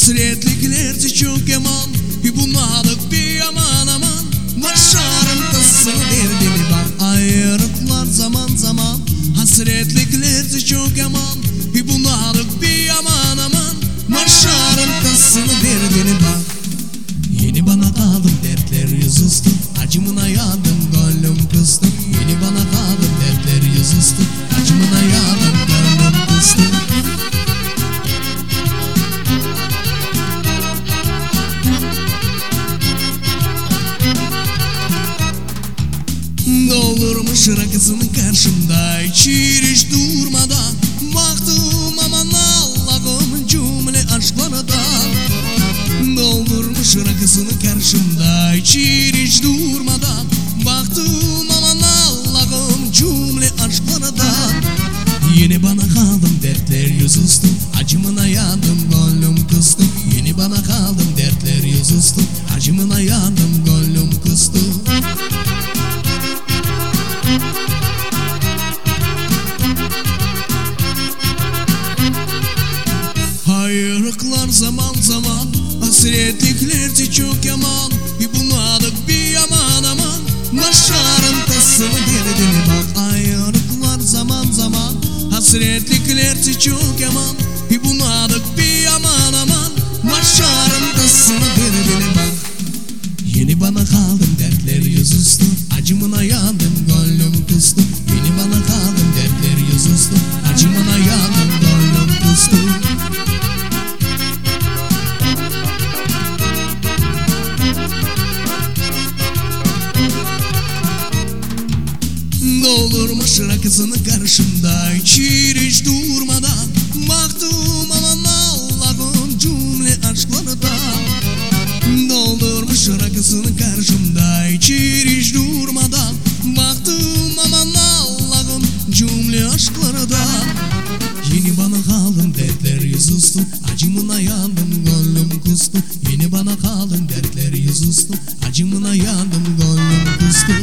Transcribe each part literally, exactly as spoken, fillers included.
Hasretliklerce çok yaman, bir bunaldık bir aman aman. Başarım kızsın derdini bak, ayrılıklar zaman zaman. Hasretliklerce çok yaman, bir bunaldık bir aman aman. Başarım kızsın derdini bak. Yeni bana kaldım dertler yüzüstü, acımına yandım gönlüm kıstı. Yeni bana kaldım dertler yüzüstü, acımına yandım gönlüm kıstı. Doldurmuş rakısının karşımda, içir hiç durmadan. Baktım aman Allah'ım cümle aşklardan. Doldurmuş rakısının karşımda, içir hiç durmadan. Baktım aman Allah'ım cümle aşklardan. Yine bana kaldım dertler yüzüstü, acımına yandım gönlüm kıstı. Yine bana kaldım dertler yüzüstü, acımına yandım gönlüm kıstı. Ayrılıklar zaman zaman, hasretliklerce çok yaman. Bir bunaldık bir aman aman. Başarım kızsın derdini bak, ayrılıklar zaman zaman. Hasretliklerce çok yaman, bir bunaldık bir aman aman. Başarım kızsın derdini bak. Yeni bana kaldım dertler yüzüstü, acımına yandım gönlüm kıstı. Yeni bana kaldım dertler yüzüstü, acımına yandım gönlüm kıstı. Doldurmuş rakısını karşımda, içir hiç durmadan. Baktım aman Allah'ım cümle aşklardan. Doldurmuş rakısını karşımda, içir hiç durmadan. Baktım aman Allah'ım cümle aşklardan. Yeni bana kaldım dertler yüzüstü, acımına yandım gönlüm kustu. Yeni bana kaldım dertler yüzüstü, acımına yandım gönlüm kustu.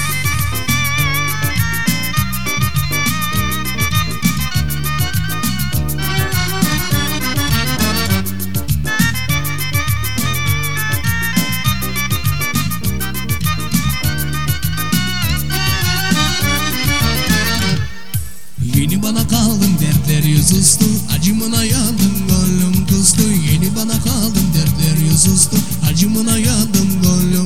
Yeni bana kaldım dertler yüzüstü, acımına yandım gönlüm kustu. Yeni bana kaldım dertler yüzüstü, acımına yandım gönlüm